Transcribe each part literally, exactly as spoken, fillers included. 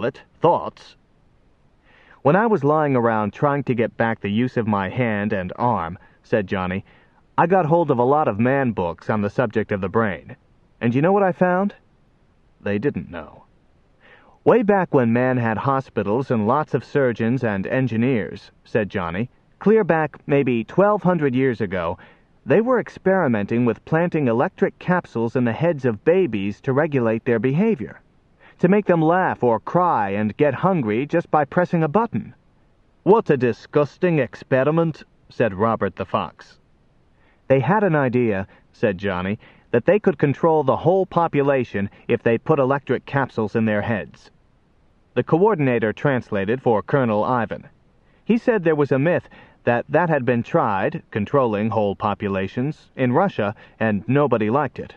call it, thoughts. When I was lying around trying to get back the use of my hand and arm, said Johnny, I got hold of a lot of man books on the subject of the brain. And you know what I found? They didn't know. Way back when man had hospitals and lots of surgeons and engineers, said Johnny, clear back maybe twelve hundred years ago, they were experimenting with planting electric capsules in the heads of babies to regulate their behavior, to make them laugh or cry and get hungry just by pressing a button. What a disgusting experiment, said Robert the Fox. They had an idea, said Johnny, that they could control the whole population if they put electric capsules in their heads. The coordinator translated for Colonel Ivan. He said there was a myth that that had been tried, controlling whole populations, in Russia, and nobody liked it.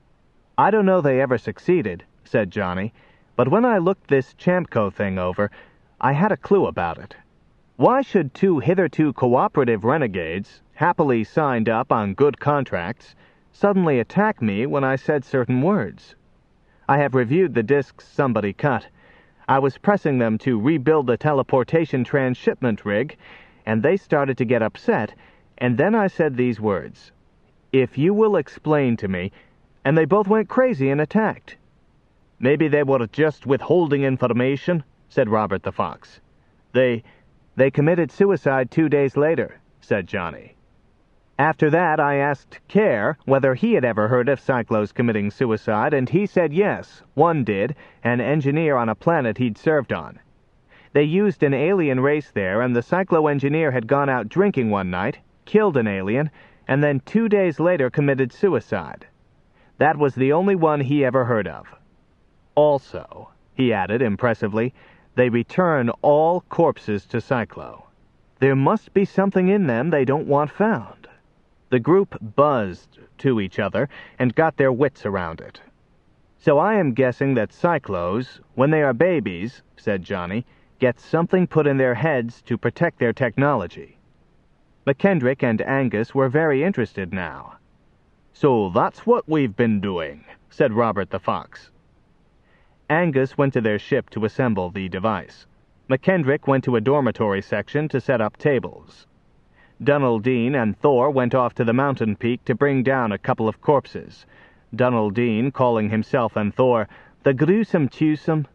I don't know they ever succeeded, said Johnny, but when I looked this Chamco thing over, I had a clue about it. Why should two hitherto cooperative renegades, happily signed up on good contracts, suddenly attack me when I said certain words? I have reviewed the discs somebody cut. I was pressing them to rebuild the teleportation transshipment rig, and they started to get upset, and then I said these words, "If you will explain to me," and they both went crazy and attacked. Maybe they were just withholding information, said Robert the Fox. They, they committed suicide two days later, said Johnny. After that, I asked Care whether he had ever heard of Cyclos committing suicide, and he said yes, one did, an engineer on a planet he'd served on. They used an alien race there, and the cyclo-engineer had gone out drinking one night, killed an alien, and then two days later committed suicide. That was the only one he ever heard of. Also, he added impressively, they return all corpses to Cyclo. There must be something in them they don't want found. The group buzzed to each other and got their wits around it. So I am guessing that Cyclos, when they are babies, said Johnny, get something put in their heads to protect their technology. McKendrick and Angus were very interested now. So that's what we've been doing, said Robert the Fox. Angus went to their ship to assemble the device. McKendrick went to a dormitory section to set up tables. Dunaldine and Thor went off to the mountain peak to bring down a couple of corpses, Dunaldine calling himself and Thor the gruesome twosome.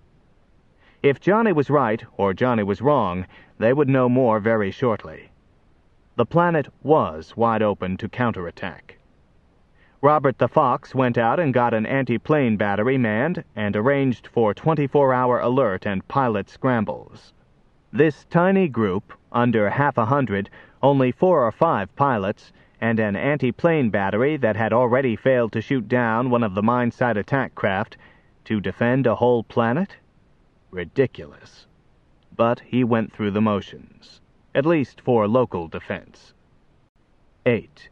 If Johnny was right, or Johnny was wrong, they would know more very shortly. The planet was wide open to counterattack. Robert the Fox went out and got an anti-plane battery manned and arranged for twenty-four hour alert and pilot scrambles. This tiny group, under half a hundred, only four or five pilots, and an anti-plane battery that had already failed to shoot down one of the mine-site attack craft, to defend a whole planet? Ridiculous. But he went through the motions, at least for local defense. eight.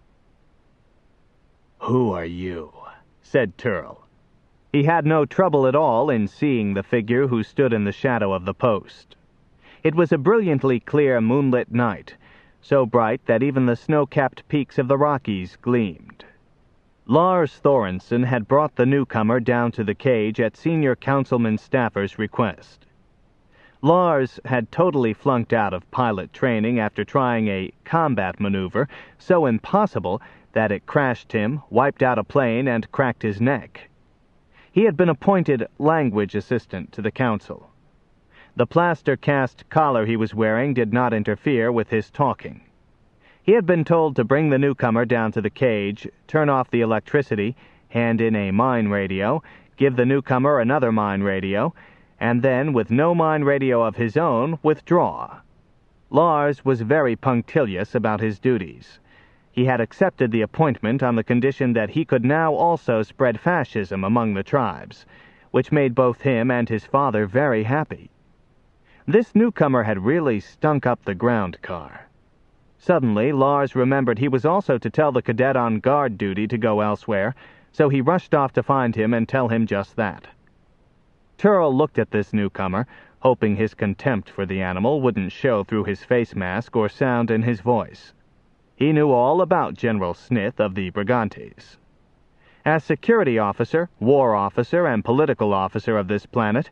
"Who are you?" said Turl. He had no trouble at all in seeing the figure who stood in the shadow of the post. It was a brilliantly clear moonlit night, so bright that even the snow-capped peaks of the Rockies gleamed. Lars Thorensen had brought the newcomer down to the cage at Senior Councilman Staffer's request. Lars had totally flunked out of pilot training after trying a combat maneuver so impossible that it crashed him, wiped out a plane, and cracked his neck. He had been appointed language assistant to the council. The plaster-cast collar he was wearing did not interfere with his talking. He had been told to bring the newcomer down to the cage, turn off the electricity, hand in a mine radio, give the newcomer another mine radio, and then, with no mine radio of his own, withdraw. Lars was very punctilious about his duties. He had accepted the appointment on the condition that he could now also spread fascism among the tribes, which made both him and his father very happy. This newcomer had really stunk up the ground car. Suddenly, Lars remembered he was also to tell the cadet on guard duty to go elsewhere, so he rushed off to find him and tell him just that. Turl looked at this newcomer, hoping his contempt for the animal wouldn't show through his face mask or sound in his voice. He knew all about General Smith of the Brigantes. As security officer, war officer, and political officer of this planet,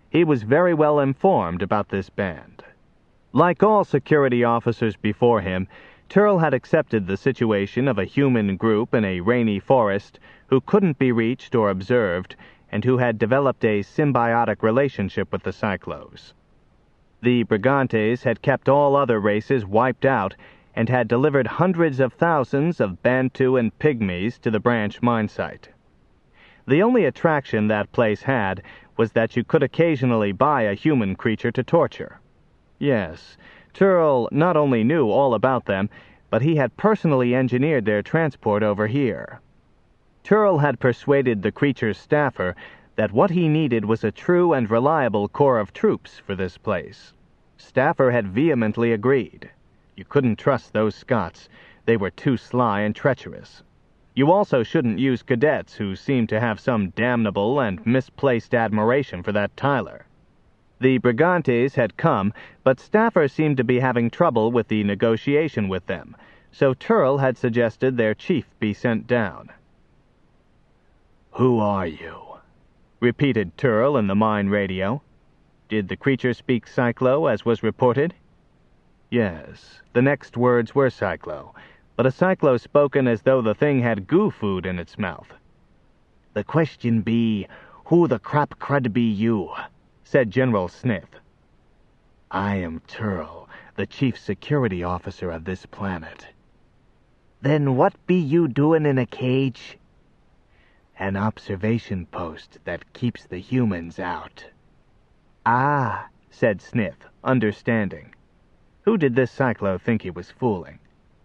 He was very well informed about this band. Like all security officers before him, Turl had accepted the situation of a human group in a rainy forest who couldn't be reached or observed, and who had developed a symbiotic relationship with the Cyclos. The Brigantes had kept all other races wiped out and had delivered hundreds of thousands of Bantu and Pygmies to the branch mine site. The only attraction that place had was that you could occasionally buy a human creature to torture. Yes, Turl not only knew all about them, but he had personally engineered their transport over here. Turl had persuaded the creature's staffer that what he needed was a true and reliable corps of troops for this place. Staffer had vehemently agreed. You couldn't trust those Scots. They were too sly and treacherous. You also shouldn't use cadets who seemed to have some damnable and misplaced admiration for that Tyler. The Brigantes had come, but Staffer seemed to be having trouble with the negotiation with them, so Turl had suggested their chief be sent down. "Who are you?" repeated Turl in the mine radio. Did the creature speak Cyclo, as was reported? Yes, the next words were Cyclo, but a Cyclo spoken as though the thing had goo food in its mouth. "The question be, who the crap crud be you?" said General Sniff. "I am Turl, the chief security officer of this planet." "Then what be you doing in a cage?" "An observation post that keeps the humans out." "Ah," said Sniff, understanding. Who did this Cyclo think he was fooling?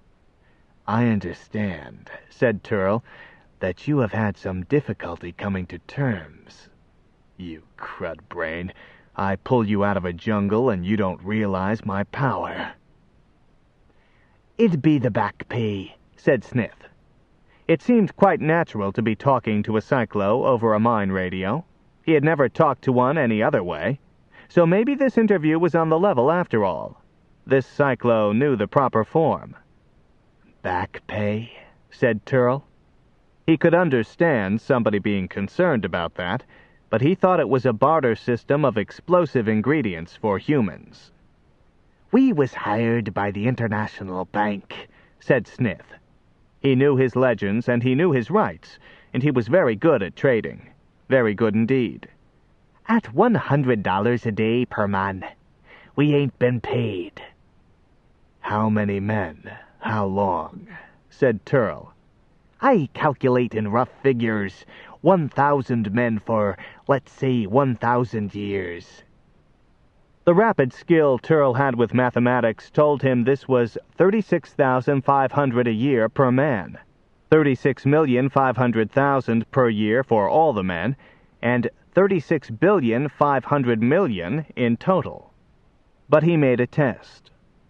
"I understand," said Turl, "that you have had some difficulty coming to terms. You crud brain, I pull you out of a jungle and you don't realize my power." "It'd be the back pay," said Sniff. It seemed quite natural to be talking to a Cyclo over a mine radio. He had never talked to one any other way. So maybe this interview was on the level after all. This Cyclo knew the proper form. "Back pay?" said Turl. He could understand somebody being concerned about that, but he thought it was a barter system of explosive ingredients for humans. "We was hired by the International Bank," said Sniff. He knew his legends and he knew his rights, and he was very good at trading. Very good indeed. "At one hundred dollars a day per man. We ain't been paid." "How many men? How long?" said Turl. "I calculate in rough figures. One thousand men for, let's say, one thousand years." The rapid skill Turl had with mathematics told him this was thirty-six thousand five hundred a year per man, thirty-six million five hundred thousand per year for all the men, and thirty-six billion five hundred million in total. But he made a test.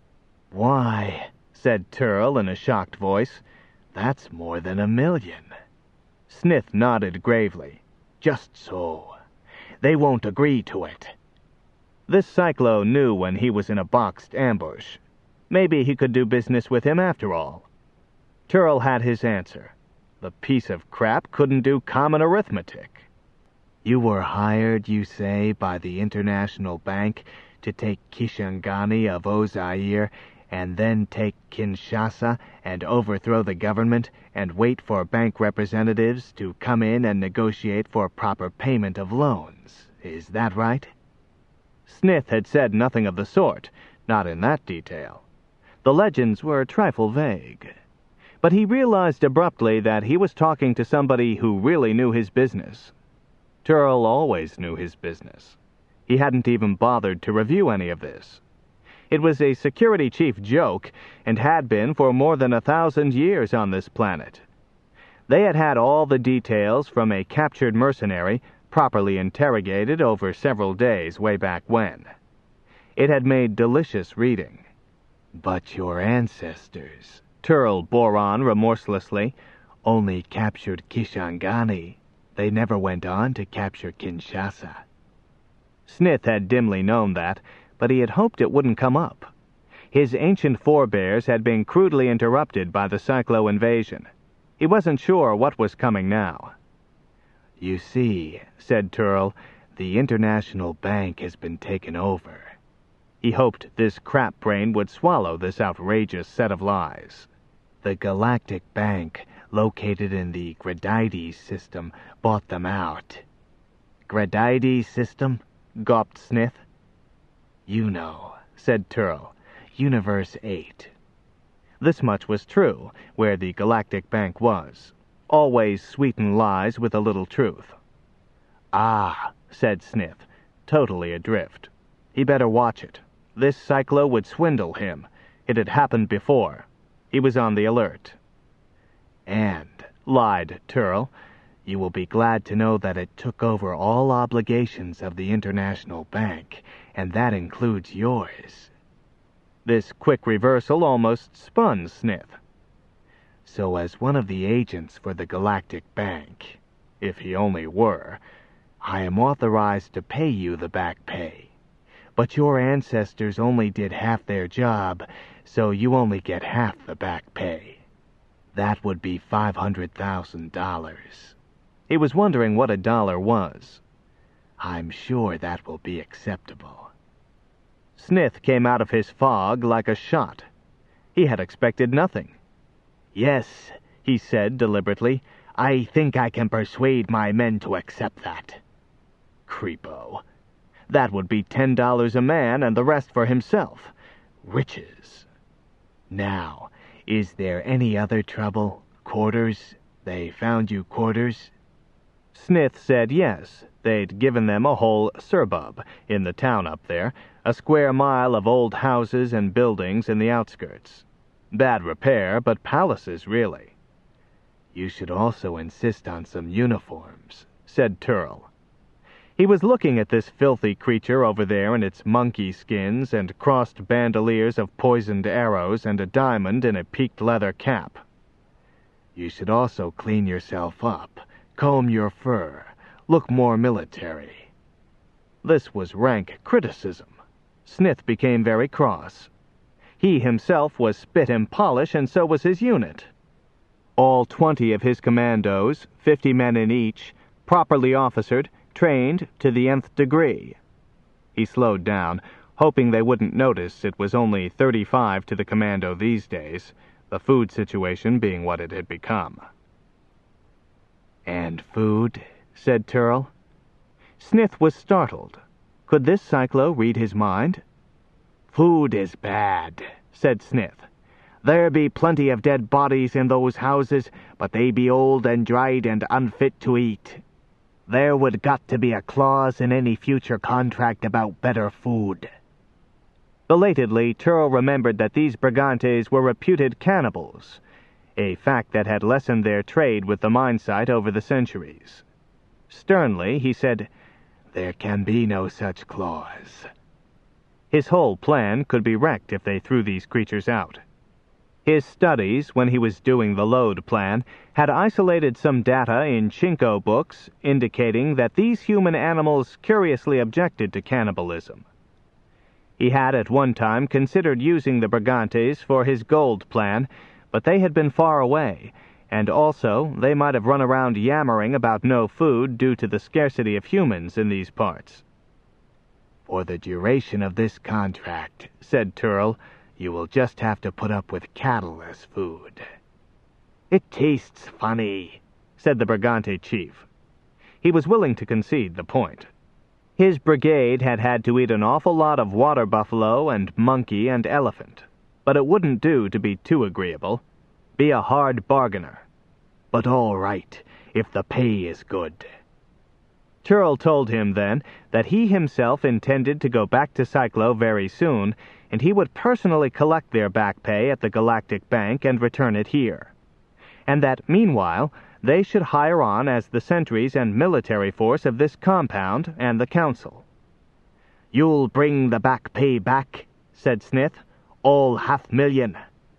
"Why," said Turl in a shocked voice, "that's more than a million." Sniff nodded gravely. "Just so. They won't agree to it." This Cyclo knew when he was in a boxed ambush. Maybe he could do business with him after all. Turl had his answer. The piece of crap couldn't do common arithmetic. "You were hired, you say, by the International Bank to take Kishangani of Ozair and then take Kinshasa and overthrow the government and wait for bank representatives to come in and negotiate for proper payment of loans. Is that right?" Sniff had said nothing of the sort, not in that detail. The legends were a trifle vague. But he realized abruptly that he was talking to somebody who really knew his business. Turl always knew his business. He hadn't even bothered to review any of this. It was a security chief joke, and had been for more than a thousand years on this planet. They had had all the details from a captured mercenary, properly interrogated over several days way back when. It had made delicious reading. "But your ancestors," Turl bore on remorselessly, "only captured Kishangani. They never went on to capture Kinshasa." Sniff had dimly known that, but he had hoped it wouldn't come up. His ancient forebears had been crudely interrupted by the Cyclo invasion. He wasn't sure what was coming now. "You see," said Turl, The International Bank has been taken over. He hoped this crap brain would swallow this outrageous set of lies. The Galactic Bank, located in the Gradides system, bought them out. Gradides system? Gawped Snith. You know, said Turl. Universe eight. This much was true, where the Galactic Bank was. Always sweeten lies with a little truth. Ah, said Snith, totally adrift. He better watch it. This Cyclo would swindle him. It had happened before. He was on the alert. And, lied Turl, you will be glad to know that it took over all obligations of the International Bank, and that includes yours. This quick reversal almost spun Snith. So as one of the agents for the Galactic Bank, if he only were, I am authorized to pay you the back pay. But your ancestors only did half their job, so you only get half the back pay. That would be five hundred thousand dollars. He was wondering what a dollar was. I'm sure that will be acceptable. Snith came out of his fog like a shot. He had expected nothing. Yes, he said deliberately, I think I can persuade my men to accept that. Creepo. That would be ten dollars a man and the rest for himself. Riches. Now, is there any other trouble? Quarters? They found you quarters? Snith said yes. They'd given them a whole surbub in the town up there, a square mile of old houses and buildings in the outskirts. Bad repair, but palaces, really. You should also insist on some uniforms, said Turl. He was looking at this filthy creature over there in its monkey skins and crossed bandoliers of poisoned arrows and a diamond in a peaked leather cap. You should also clean yourself up, comb your fur, look more military. This was rank criticism. Snith became very cross. He himself was spit and polish, and so was his unit. All twenty of his commandos, fifty men in each, properly officered, trained to the nth degree. He slowed down, hoping they wouldn't notice it was only thirty-five to the commando these days, the food situation being what it had become. And food? Said Turl. Snith was startled. Could this Cyclo read his mind? Food is bad, said Snith. There be plenty of dead bodies in those houses, but they be old and dried and unfit to eat. There would got to be a clause in any future contract about better food. Belatedly, Turl remembered that these Brigantes were reputed cannibals, a fact that had lessened their trade with the mine site over the centuries. Sternly, he said, There can be no such clause. His whole plan could be wrecked if they threw these creatures out. His studies, when he was doing the load plan, had isolated some data in Chinko books indicating that these human animals curiously objected to cannibalism. He had at one time considered using the Brigantes for his gold plan, but they had been far away, and also they might have run around yammering about no food due to the scarcity of humans in these parts. For the duration of this contract, said Turl, you will just have to put up with cattle as food. It tastes funny, said the Brigante chief. He was willing to concede the point. His brigade had had to eat an awful lot of water buffalo and monkey and elephant, but it wouldn't do to be too agreeable. Be a hard bargainer. But all right, if the pay is good. Turl told him then that he himself intended to go back to Cyclo very soon, and he would personally collect their back pay at the Galactic Bank and return it here. And that, meanwhile, they should hire on as the sentries and military force of this compound and the council. You'll bring the back pay back, said Snith. All half million.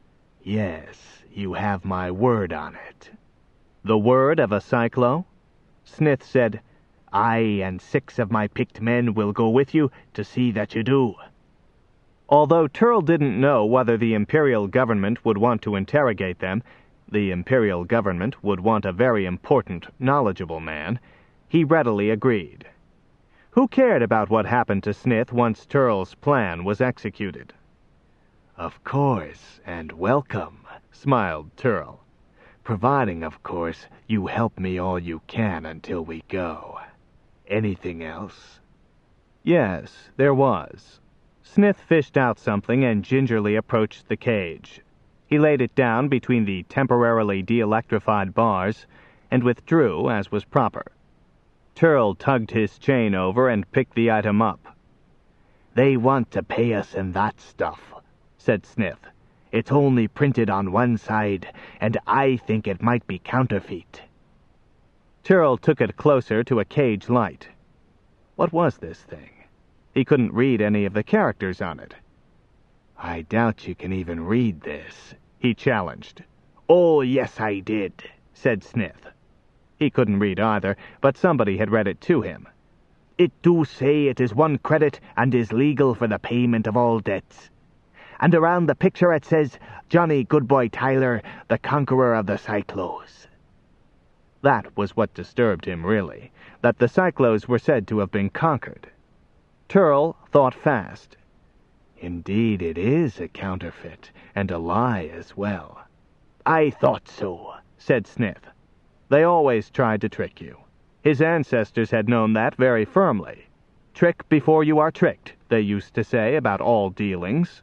Yes, you have my word on it. The word of a Cyclo? Snith said, I and six of my picked men will go with you to see that you do. Although Turl didn't know whether the Imperial government would want to interrogate them, the Imperial government would want a very important, knowledgeable man, he readily agreed. Who cared about what happened to Smith once Turl's plan was executed? Of course, and welcome, smiled Turl. Providing, of course, you help me all you can until we go. Anything else? Yes, there was. Smith fished out something and gingerly approached the cage. He laid it down between the temporarily de-electrified bars and withdrew as was proper. Turl tugged his chain over and picked the item up. They want to pay us in that stuff, said Smith. It's only printed on one side, and I think it might be counterfeit. Turl took it closer to a cage light. What was this thing? He couldn't read any of the characters on it. I doubt you can even read this, he challenged. Oh, yes, I did, said Smith. He couldn't read either, but somebody had read it to him. It do say it is one credit and is legal for the payment of all debts. And around the picture it says, Johnny Goodboy Tyler, the conqueror of the Cyclos. That was what disturbed him, really, that the Cyclos were said to have been conquered. Turl thought fast. Indeed, it is a counterfeit, and a lie as well. I thought so, said Smith. They always tried to trick you. His ancestors had known that very firmly. Trick before you are tricked, they used to say about all dealings.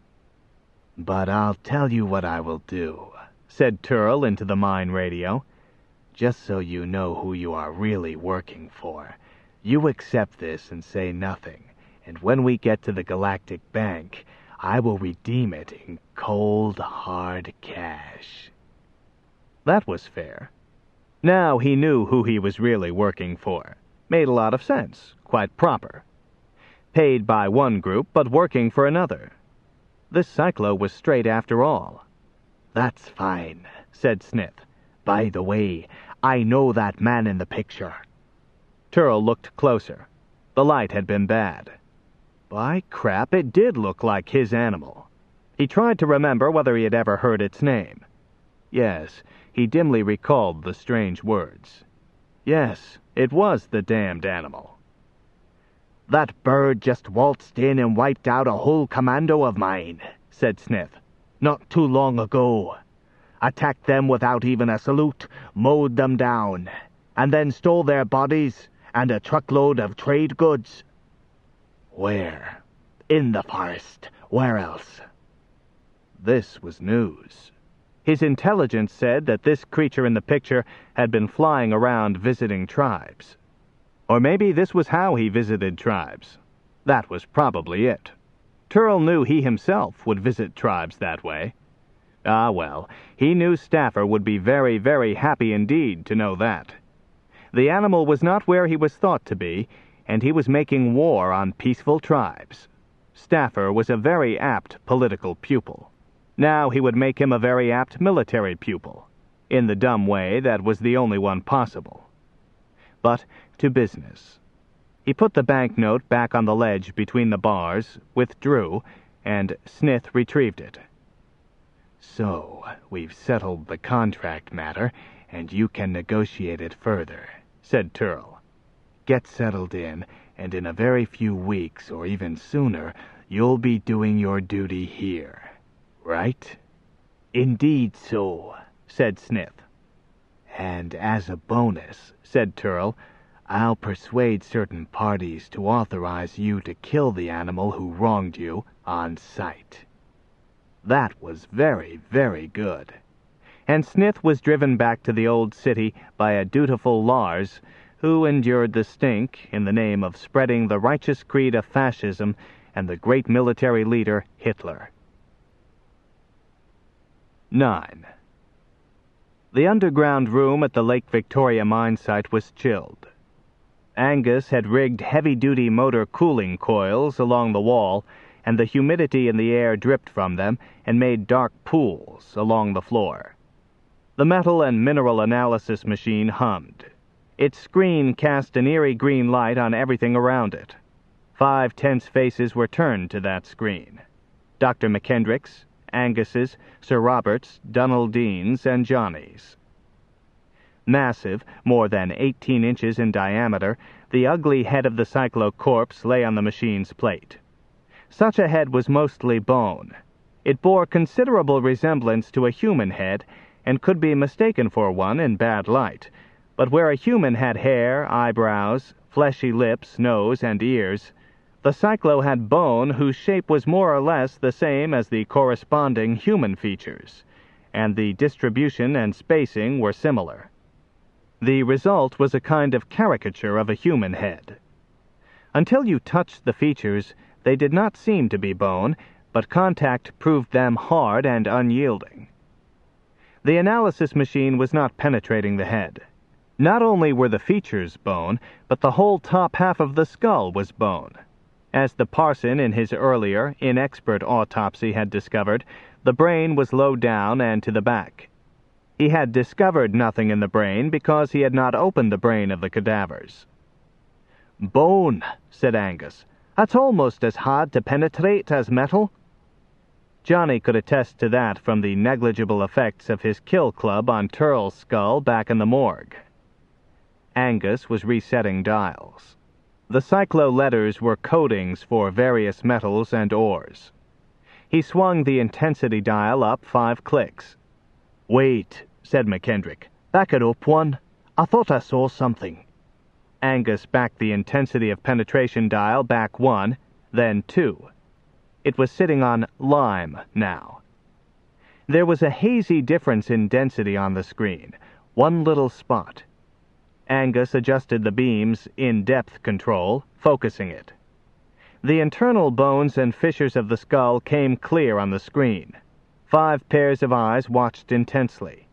But I'll tell you what I will do, said Turl into the mine radio. Just so you know who you are really working for. You accept this and say nothing, and when we get to the Galactic Bank, I will redeem it in cold, hard cash. That was fair. Now he knew who he was really working for. Made a lot of sense, quite proper. Paid by one group, but working for another. This Cyclo was straight after all. That's fine, said Smith. By the way, I know that man in the picture. Turl looked closer. The light had been bad. By crap, it did look like his animal. He tried to remember whether he had ever heard its name. Yes, he dimly recalled the strange words. Yes, it was the damned animal. That bird just waltzed in and wiped out a whole commando of mine, said Smith. Not too long ago. Attacked them without even a salute, mowed them down, and then stole their bodies and a truckload of trade goods. Where? In the forest. Where else? This was news. His intelligence said that this creature in the picture had been flying around visiting tribes. Or maybe this was how he visited tribes. That was probably it. Turl knew he himself would visit tribes that way. Ah, well, he knew Staffer would be very, very happy indeed to know that. The animal was not where he was thought to be, and he was making war on peaceful tribes. Staffer was a very apt political pupil. Now he would make him a very apt military pupil, in the dumb way that was the only one possible. But to business. He put the banknote back on the ledge between the bars, withdrew, and Smith retrieved it. So, we've settled the contract matter, and you can negotiate it further, said Turl. Get settled in, and in a very few weeks, or even sooner, you'll be doing your duty here. Right? Indeed so, said Smith. And as a bonus, said Turl, I'll persuade certain parties to authorize you to kill the animal who wronged you on sight. That was very, very good. And Smith was driven back to the old city by a dutiful Lars, who endured the stink in the name of spreading the righteous creed of fascism and the great military leader Hitler. nine. The underground room at the Lake Victoria mine site was chilled. Angus had rigged heavy-duty motor cooling coils along the wall, and the humidity in the air dripped from them and made dark pools along the floor. The metal and mineral analysis machine hummed. Its screen cast an eerie green light on everything around it. Five tense faces were turned to that screen. Doctor McKendrick's, Angus's, Sir Robert's, Donald Dean's, and Johnny's. Massive, more than eighteen inches in diameter, The ugly head of the cyclocorpse lay on the machine's plate. Such a head was mostly bone. It bore considerable resemblance to a human head and could be mistaken for one in bad light, but where a human had hair, eyebrows, fleshy lips, nose, and ears, the cyclo had bone whose shape was more or less the same as the corresponding human features, and the distribution and spacing were similar. The result was a kind of caricature of a human head. Until you touched the features, they did not seem to be bone, but contact proved them hard and unyielding. The analysis machine was not penetrating the head. Not only were the features bone, but the whole top half of the skull was bone. As the parson in his earlier, inexpert autopsy had discovered, the brain was low down and to the back. He had discovered nothing in the brain because he had not opened the brain of the cadavers. "Bone," said Angus. "That's almost as hard to penetrate as metal." Johnny could attest to that from the negligible effects of his kill club on Turl's skull back in the morgue. Angus was resetting dials. The cyclo letters were codings for various metals and ores. He swung the intensity dial up five clicks. "Wait," said McKendrick. "Back it up one. I thought I saw something." Angus backed the intensity of penetration dial back one, then two. It was sitting on lime now. There was a hazy difference in density on the screen, one little spot. Angus adjusted the beam's in-depth control, focusing it. The internal bones and fissures of the skull came clear on the screen. Five pairs of eyes watched intensely.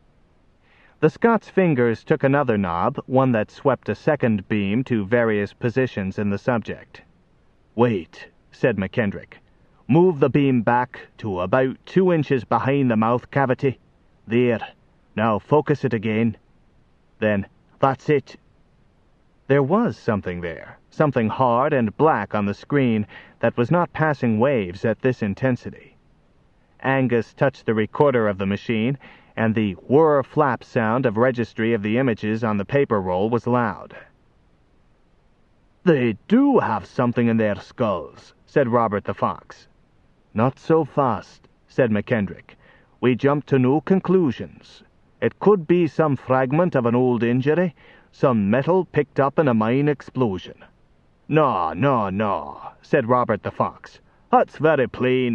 The Scots fingers took another knob, one that swept a second beam to various positions in the subject. "Wait," said McKendrick. "Move the beam back to about two inches behind the mouth cavity. There. Now focus it again. Then, that's it." There was something there, something hard and black on the screen that was not passing waves at this intensity. Angus touched the recorder of the machine, and the whir flap sound of registry of the images on the paper roll was loud. "They do have something in their skulls," said Robert the Fox. "Not so fast," said McKendrick. "We jump to no conclusions. It could be some fragment of an old injury, some metal picked up in a mine explosion." "No, no, no," said Robert the Fox. "That's very plain."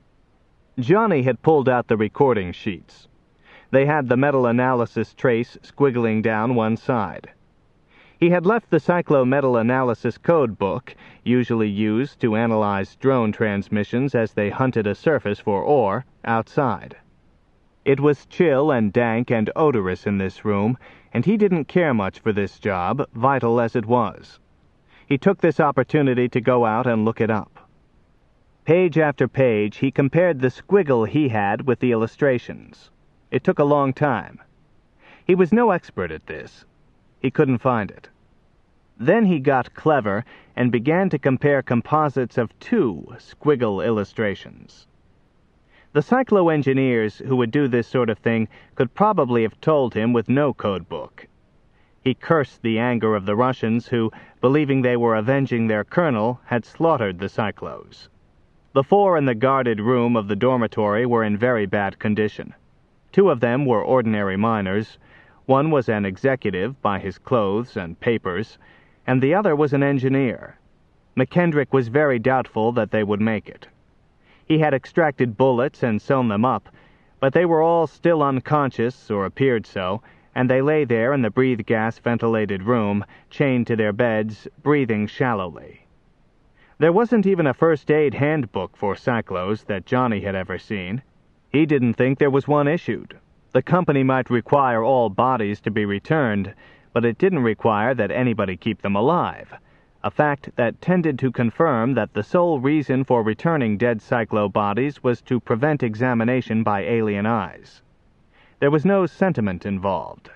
Johnny had pulled out the recording sheets. They had the metal analysis trace squiggling down one side. He had left the Cyclo Metal Analysis Code book, usually used to analyze drone transmissions as they hunted a surface for ore, outside. It was chill and dank and odorous in this room, and he didn't care much for this job, vital as it was. He took this opportunity to go out and look it up. Page after page, he compared the squiggle he had with the illustrations. It took a long time. He was no expert at this. He couldn't find it. Then he got clever and began to compare composites of two squiggle illustrations. The cyclo engineers who would do this sort of thing could probably have told him with no code book. He cursed the anger of the Russians who, believing they were avenging their colonel, had slaughtered the cyclos. The four in the guarded room of the dormitory were in very bad condition. Two of them were ordinary miners. One was an executive by his clothes and papers, and the other was an engineer. McKendrick was very doubtful that they would make it. He had extracted bullets and sewn them up, but they were all still unconscious, or appeared so, and they lay there in the breathe-gas-ventilated room, chained to their beds, breathing shallowly. There wasn't even a first-aid handbook for cyclos that Johnny had ever seen. He didn't think there was one issued. The company might require all bodies to be returned, but it didn't require that anybody keep them alive, a fact that tended to confirm that the sole reason for returning dead cyclo bodies was to prevent examination by alien eyes. There was no sentiment involved.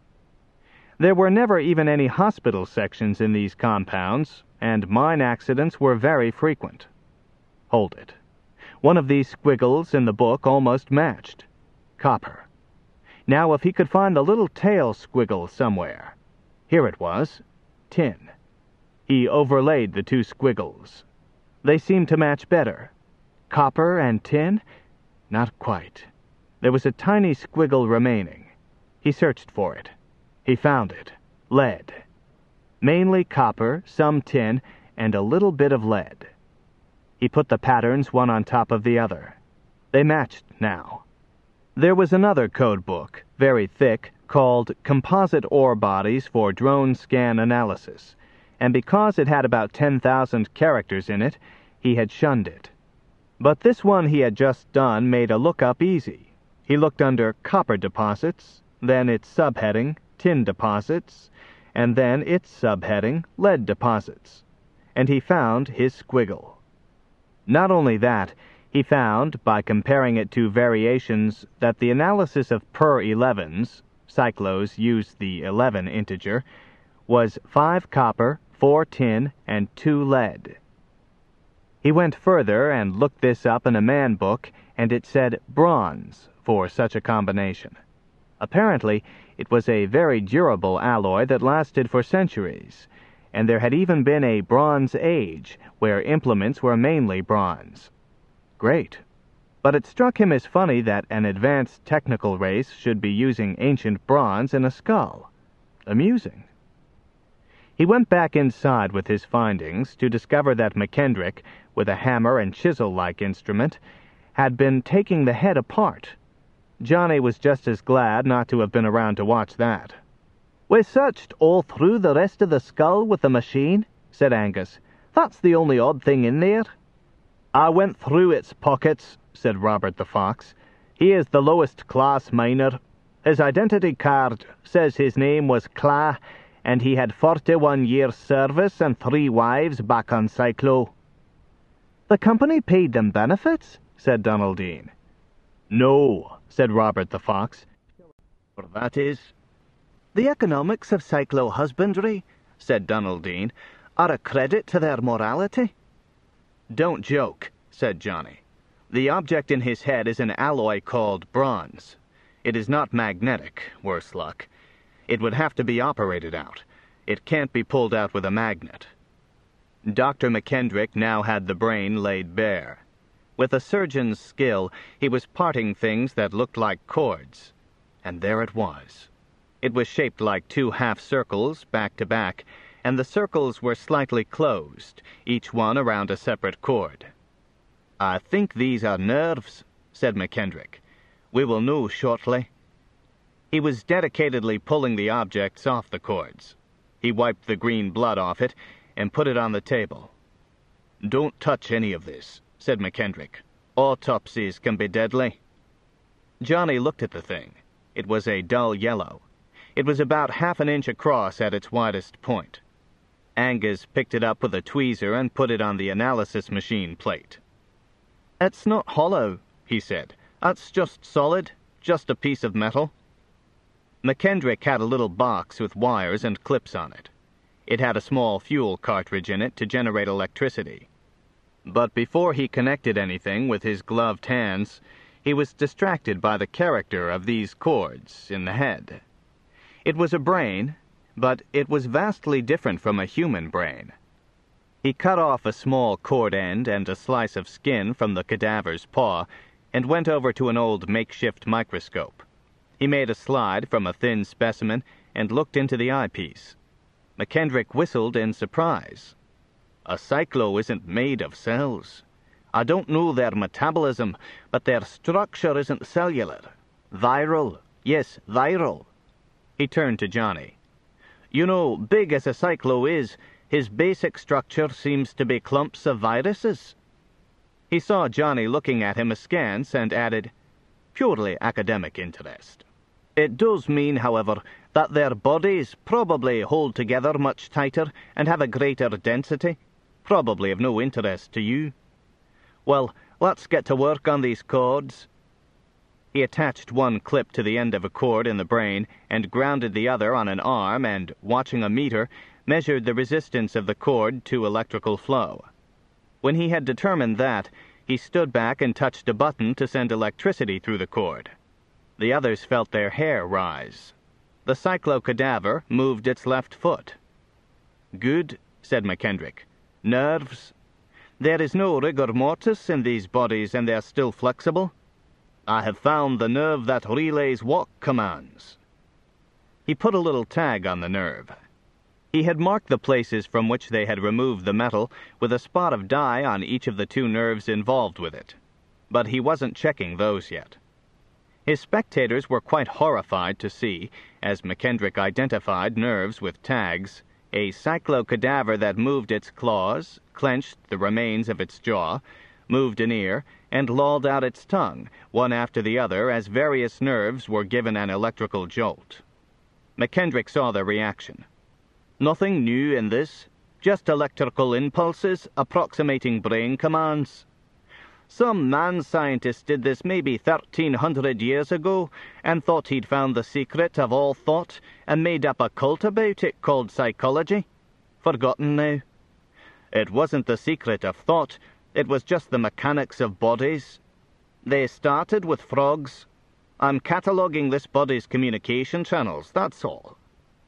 There were never even any hospital sections in these compounds, and mine accidents were very frequent. Hold it. One of these squiggles in the book almost matched. Copper. Now if he could find the little tail squiggle somewhere. Here it was. Tin. He overlaid the two squiggles. They seemed to match better. Copper and tin? Not quite. There was a tiny squiggle remaining. He searched for it. He found it. Lead. Mainly copper, some tin, and a little bit of lead. He put the patterns one on top of the other. They matched now. There was another code book, very thick, called Composite Ore Bodies for Drone Scan Analysis, and because it had about ten thousand characters in it, he had shunned it. But this one he had just done made a lookup easy. He looked under Copper Deposits, then its subheading, Tin Deposits, and then its subheading, Lead Deposits, and he found his squiggle. Not only that, he found, by comparing it to variations, that the analysis of per elevens, cyclos used the eleven integer, was five copper, four tin, and two lead. He went further and looked this up in a man book, and it said bronze for such a combination. Apparently, it was a very durable alloy that lasted for centuries, and there had even been a Bronze Age, where implements were mainly bronze. Great. But it struck him as funny that an advanced technical race should be using ancient bronze in a skull. Amusing. He went back inside with his findings to discover that McKendrick, with a hammer and chisel-like instrument, had been taking the head apart. Johnny was just as glad not to have been around to watch that. "We searched all through the rest of the skull with the machine," said Angus. "That's the only odd thing in there." "I went through its pockets," said Robert the Fox. "He is the lowest class miner. His identity card says his name was Clah, and he had forty-one years' service and three wives back on Cyclo." "The company paid them benefits?" said Donaldine. "No," said Robert the Fox. "For that is." "The economics of Cyclo husbandry," said Donaldine, "are a credit to their morality." "Don't joke," said Johnny. "The object in his head is an alloy called bronze. It is not magnetic, worse luck. It would have to be operated out. It can't be pulled out with a magnet." Doctor McKendrick now had the brain laid bare. With a surgeon's skill, he was parting things that looked like cords. And there it was. It was shaped like two half-circles, back to back, and the circles were slightly closed, each one around a separate cord. "I think these are nerves," said McKendrick. "We will know shortly." He was dedicatedly pulling the objects off the cords. He wiped the green blood off it and put it on the table. "Don't touch any of this," said McKendrick. "Autopsies can be deadly." Johnny looked at the thing. It was a dull yellow. It was about half an inch across at its widest point. Angus picked it up with a tweezer and put it on the analysis machine plate. "It's not hollow," he said. "That's just solid, just a piece of metal." McKendrick had a little box with wires and clips on it. It had a small fuel cartridge in it to generate electricity. But before he connected anything with his gloved hands, he was distracted by the character of these cords in the head. It was a brain, but it was vastly different from a human brain. He cut off a small cord end and a slice of skin from the cadaver's paw and went over to an old makeshift microscope. He made a slide from a thin specimen and looked into the eyepiece. McKendrick whistled in surprise. "A cyclo isn't made of cells. I don't know their metabolism, but their structure isn't cellular. Viral. Yes, viral." He turned to Johnny. "You know, big as a cyclo is, his basic structure seems to be clumps of viruses." He saw Johnny looking at him askance and added, "Purely academic interest. It does mean, however, that their bodies probably hold together much tighter and have a greater density. Probably of no interest to you. Well, let's get to work on these cords." He attached one clip to the end of a cord in the brain and grounded the other on an arm and, watching a meter, measured the resistance of the cord to electrical flow. When he had determined that, he stood back and touched a button to send electricity through the cord. The others felt their hair rise. The cyclo cadaver moved its left foot. "Good," said McKendrick. Nerves. There is no rigor mortis in these bodies, and they are still flexible. I have found the nerve that relays walk commands. He put a little tag on the nerve. He had marked the places from which they had removed the metal with a spot of dye on each of the two nerves involved with it. But he wasn't checking those yet. His spectators were quite horrified to see, as McKendrick identified nerves with tags, a cyclo-cadaver that moved its claws, clenched the remains of its jaw, moved an ear, and lolled out its tongue, one after the other, as various nerves were given an electrical jolt. McKendrick saw their reaction. Nothing new in this, just electrical impulses approximating brain commands. Some man-scientist did this maybe thirteen hundred years ago and thought he'd found the secret of all thought and made up a cult about it called psychology. Forgotten now. It wasn't the secret of thought, it was just the mechanics of bodies. They started with frogs. I'm cataloguing this body's communication channels, that's all.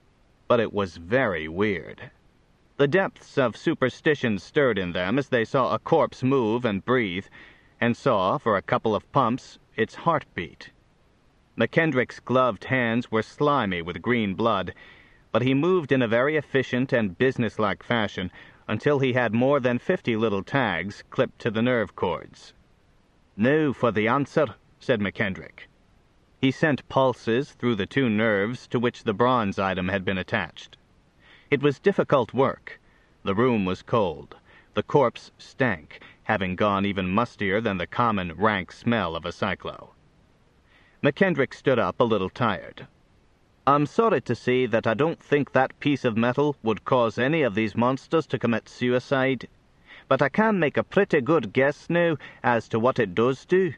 But it was very weird. The depths of superstition stirred in them as they saw a corpse move and breathe, and saw, for a couple of pumps, its heartbeat. McKendrick's gloved hands were slimy with green blood, but he moved in a very efficient and businesslike fashion until he had more than fifty little tags clipped to the nerve cords. "Now for the answer," said McKendrick. He sent pulses through the two nerves to which the bronze item had been attached. It was difficult work. The room was cold. The corpse stank, having gone even mustier than the common rank smell of a cyclo. McKendrick stood up a little tired. "I'm sorry to say that I don't think that piece of metal would cause any of these monsters to commit suicide, but I can make a pretty good guess now as to what it does do."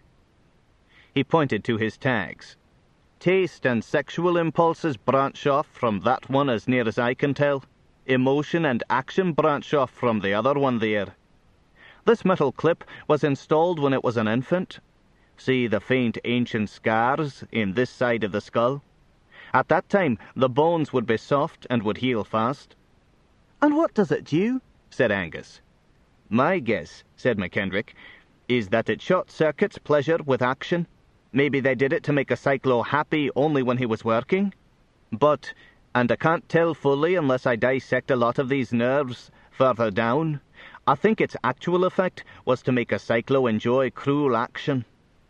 He pointed to his tags. "Taste and sexual impulses branch off from that one as near as I can tell. Emotion and action branch off from the other one there. This metal clip was installed when it was an infant. See the faint ancient scars in this side of the skull? At that time, the bones would be soft and would heal fast." "And what does it do?" said Angus. "My guess," said McKendrick, "is that it short-circuits pleasure with action. Maybe they did it to make a cyclo happy only when he was working. But, and I can't tell fully unless I dissect a lot of these nerves further down, I think its actual effect was to make a cyclo enjoy cruel action."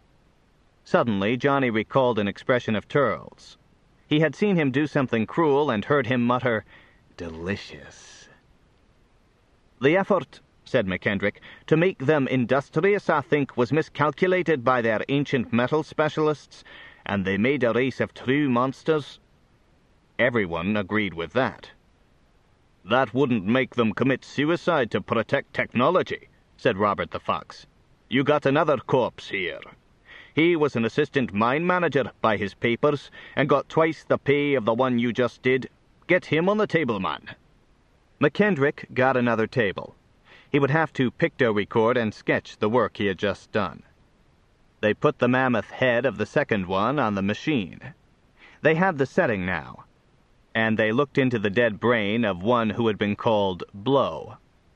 Suddenly, Johnny recalled an expression of Turl's. He had seen him do something cruel and heard him mutter, "Delicious." "The effort," said McKendrick, "to make them industrious, I think, was miscalculated by their ancient metal specialists, and they made a race of true monsters." Everyone agreed with that. "That wouldn't make them commit suicide to protect technology," said Robert the Fox. "You got another corpse here. He was an assistant mine manager by his papers, and got twice the pay of the one you just did. Get him on the table, man." McKendrick got another table. He would have to picto-record and sketch the work he had just done. They put the mammoth head of the second one on the machine. They had the setting now, and they looked into the dead brain of one who had been called Blow.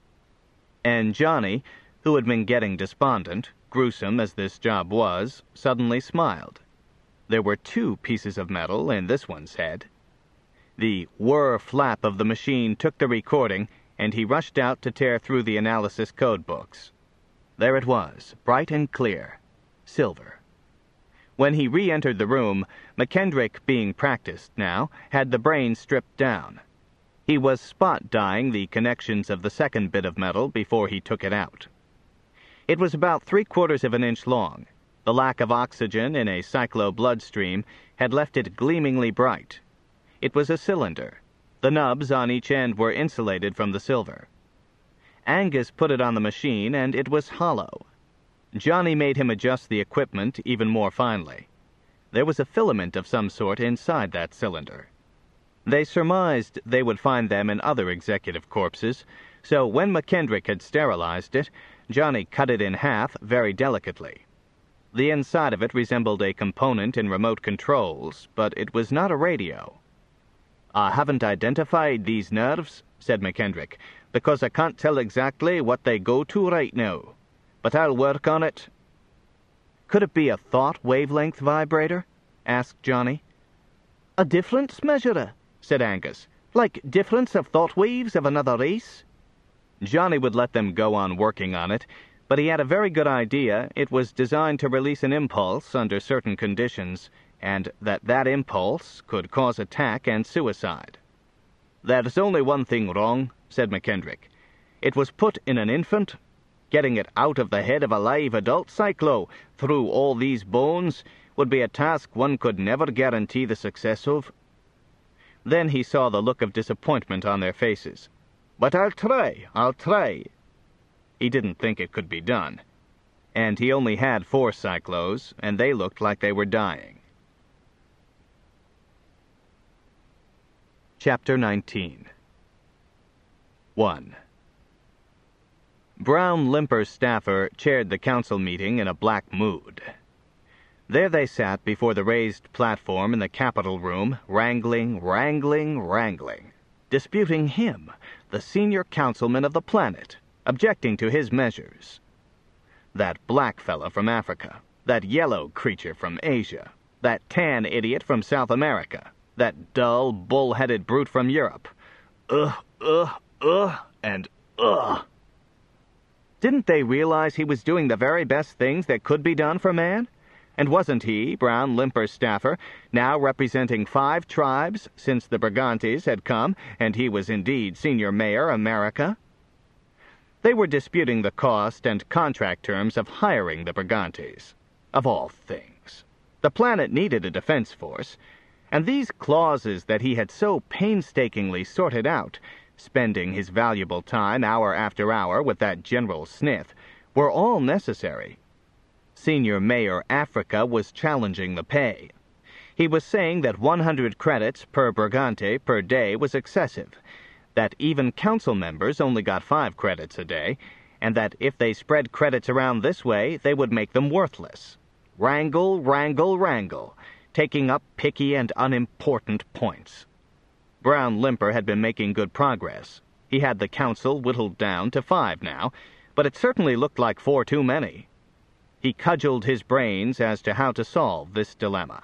And Johnny, who had been getting despondent, gruesome as this job was, suddenly smiled. There were two pieces of metal in this one's head. The whir flap of the machine took the recording, and he rushed out to tear through the analysis code books. There it was, bright and clear. Silver. When he re-entered the room, McKendrick, being practiced now, had the brain stripped down. He was spot-dyeing the connections of the second bit of metal before he took it out. It was about three-quarters of an inch long. The lack of oxygen in a cyclo bloodstream had left it gleamingly bright. It was a cylinder. The nubs on each end were insulated from the silver. Angus put it on the machine, and it was hollow. Johnny made him adjust the equipment even more finely. There was a filament of some sort inside that cylinder. They surmised they would find them in other executive corpses, so when McKendrick had sterilized it, Johnny cut it in half very delicately. The inside of it resembled a component in remote controls, but it was not a radio. "I haven't identified these nerves," said McKendrick, "because I can't tell exactly what they go to right now. But I'll work on it." "Could it be a thought wavelength vibrator?" asked Johnny. "A difference measurer," said Angus. "Like difference of thought waves of another race." Johnny would let them go on working on it, but he had a very good idea it was designed to release an impulse under certain conditions, and that that impulse could cause attack and suicide. "There's only one thing wrong," said McKendrick. "It was put in an infant. Getting it out of the head of a live adult cyclo through all these bones would be a task one could never guarantee the success of." Then he saw the look of disappointment on their faces. "But I'll try, I'll try." He didn't think it could be done. And he only had four cyclos, and they looked like they were dying. Chapter nineteen. one. Brown Limper Staffer chaired the council meeting in a black mood. There they sat before the raised platform in the Capitol room, wrangling, wrangling, wrangling, disputing him, the senior councilman of the planet, objecting to his measures. That black fella from Africa, that yellow creature from Asia, that tan idiot from South America, that dull, bull-headed brute from Europe. Ugh, ugh, ugh, and ugh. Didn't they realize he was doing the very best things that could be done for man? And wasn't he, Brown Limper Staffer, now representing five tribes since the Brigantes had come, and he was indeed Senior Mayor America? They were disputing the cost and contract terms of hiring the Brigantes. Of all things. The planet needed a defense force, and these clauses that he had so painstakingly sorted out, spending his valuable time hour after hour with that General Smith, were all necessary. Senior Mayor Africa was challenging the pay. He was saying that one hundred credits per Brigante per day was excessive, that even council members only got five credits a day, and that if they spread credits around this way, they would make them worthless. Wrangle, wrangle, wrangle, taking up picky and unimportant points. Brown Limper had been making good progress. He had the council whittled down to five now, but it certainly looked like four too many. He cudgeled his brains as to how to solve this dilemma.